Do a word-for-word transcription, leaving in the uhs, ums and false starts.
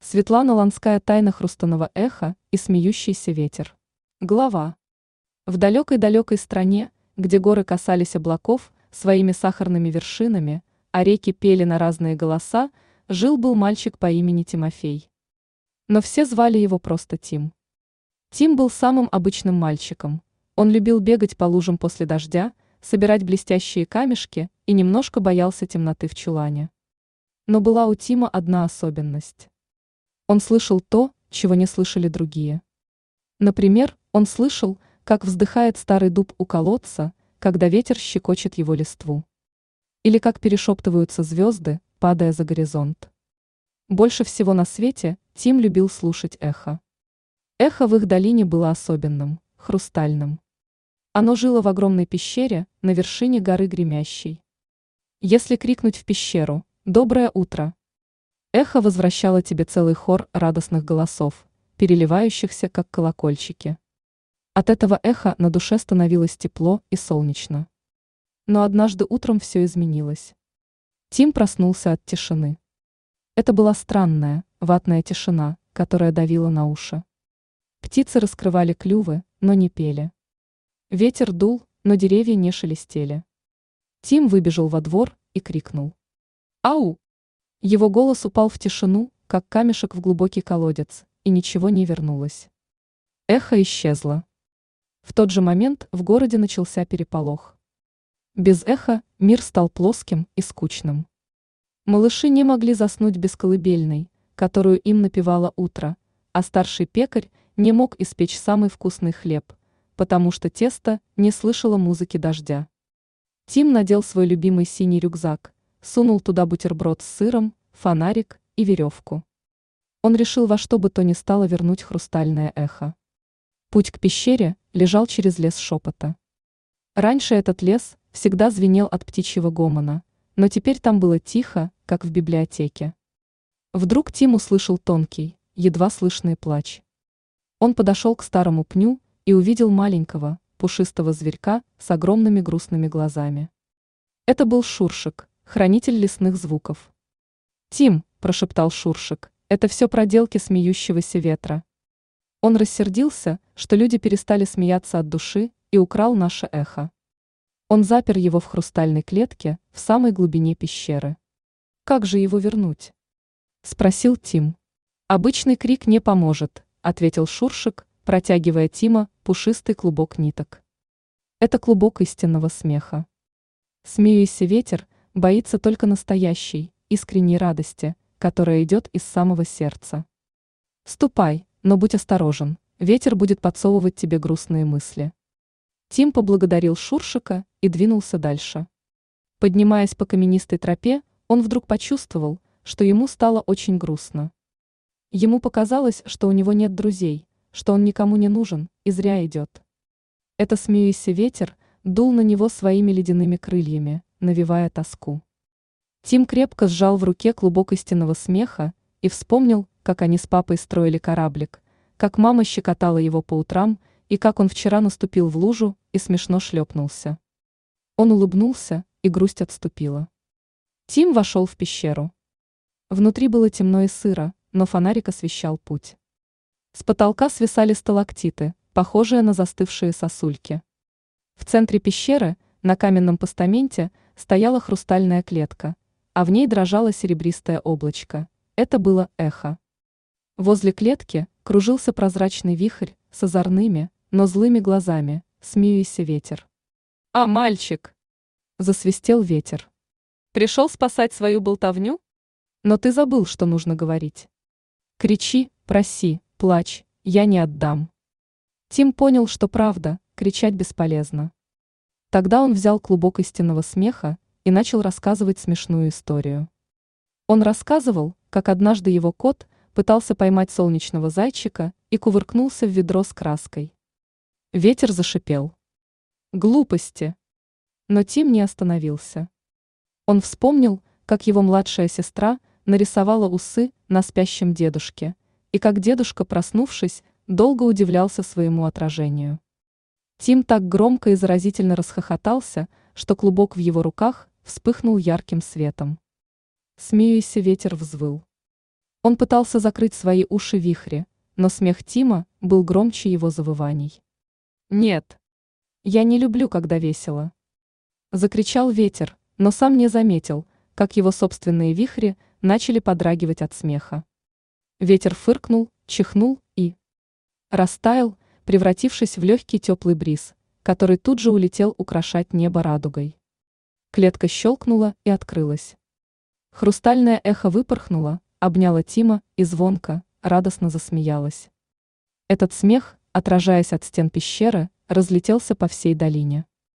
Светлана Ланская «Тайна хрустального эха» и смеющийся ветер. Глава. В далекой-далекой стране, где горы касались облаков своими сахарными вершинами, а реки пели на разные голоса, жил-был мальчик по имени Тимофей. Но все звали его просто Тим. Тим был самым обычным мальчиком. Он любил бегать по лужам после дождя, собирать блестящие камешки и немножко боялся темноты в чулане. Но была у Тима одна особенность. Он слышал то, чего не слышали другие. Например, он слышал, как вздыхает старый дуб у колодца, когда ветер щекочет его листву. Или как перешептываются звезды, падая за горизонт. Больше всего на свете Тим любил слушать эхо. Эхо в их долине было особенным, хрустальным. Оно жило в огромной пещере на вершине горы Гремящей. Если крикнуть в пещеру «Доброе утро!», эхо возвращало тебе целый хор радостных голосов, переливающихся как колокольчики. От этого эха на душе становилось тепло и солнечно. Но однажды утром все изменилось. Тим проснулся от тишины. Это была странная, ватная тишина, которая давила на уши. Птицы раскрывали клювы, но не пели. Ветер дул, но деревья не шелестели. Тим выбежал во двор и крикнул: «Ау!». Его голос упал в тишину, как камешек в глубокий колодец, и ничего не вернулось. Эхо исчезло. В тот же момент в городе начался переполох. Без эха мир стал плоским и скучным. Малыши не могли заснуть без колыбельной, которую им напевало утро, а старший пекарь не мог испечь самый вкусный хлеб, потому что тесто не слышало музыки дождя. Тим надел свой любимый синий рюкзак, сунул туда бутерброд с сыром, фонарик и веревку. Он решил во что бы то ни стало вернуть хрустальное эхо. Путь к пещере лежал через лес шепота. Раньше этот лес всегда звенел от птичьего гомона, но теперь там было тихо, как в библиотеке. Вдруг Тим услышал тонкий, едва слышный плач. Он подошел к старому пню и увидел маленького, пушистого зверька с огромными грустными глазами. Это был Шуршик, хранитель лесных звуков. «Тим», – прошептал Шуршик, – «это все проделки смеющегося ветра». Он рассердился, что люди перестали смеяться от души, и украл наше эхо. Он запер его в хрустальной клетке в самой глубине пещеры. «Как же его вернуть?» – спросил Тим. «Обычный крик не поможет», – ответил Шуршик, протягивая Тима пушистый клубок ниток. Это клубок истинного смеха. Смеющийся ветер боится только настоящей, искренней радости, которая идет из самого сердца. Ступай, но будь осторожен, ветер будет подсовывать тебе грустные мысли. Тим поблагодарил Шуршика и двинулся дальше. Поднимаясь по каменистой тропе, он вдруг почувствовал, что ему стало очень грустно. Ему показалось, что у него нет друзей, что он никому не нужен и зря идет. Это смеющийся ветер дул на него своими ледяными крыльями, навевая тоску. Тим крепко сжал в руке клубок истинного смеха и вспомнил, как они с папой строили кораблик, как мама щекотала его по утрам и как он вчера наступил в лужу и смешно шлепнулся. Он улыбнулся, и грусть отступила. Тим вошел в пещеру. Внутри было темно и сыро, но фонарик освещал путь. С потолка свисали сталактиты, похожие на застывшие сосульки. В центре пещеры, на каменном постаменте, стояла хрустальная клетка, а в ней дрожало серебристое облачко. Это было эхо. Возле клетки кружился прозрачный вихрь с озорными, но злыми глазами, смеющийся ветер. «А, мальчик!» – засвистел ветер. «Пришел спасать свою болтовню? Но ты забыл, что нужно говорить. Кричи, проси, плачь, я не отдам». Тим понял, что правда, кричать бесполезно. Тогда он взял клубок истинного смеха и начал рассказывать смешную историю. Он рассказывал, как однажды его кот пытался поймать солнечного зайчика и кувыркнулся в ведро с краской. Ветер зашипел. «Глупости!» Но Тим не остановился. Он вспомнил, как его младшая сестра нарисовала усы на спящем дедушке, и как дедушка, проснувшись, долго удивлялся своему отражению. Тим так громко и заразительно расхохотался, что клубок в его руках вспыхнул ярким светом. Смеющийся ветер взвыл. Он пытался закрыть свои уши вихре, но смех Тима был громче его завываний. «Нет, я не люблю, когда весело!» Закричал ветер, но сам не заметил, как его собственные вихри начали подрагивать от смеха. Ветер фыркнул, чихнул и растаял, превратившись в легкий теплый бриз, который тут же улетел украшать небо радугой. Клетка щелкнула и открылась. Хрустальное эхо выпорхнуло, обняло Тима и звонко, радостно засмеялось. Этот смех, отражаясь от стен пещеры, разлетелся по всей долине.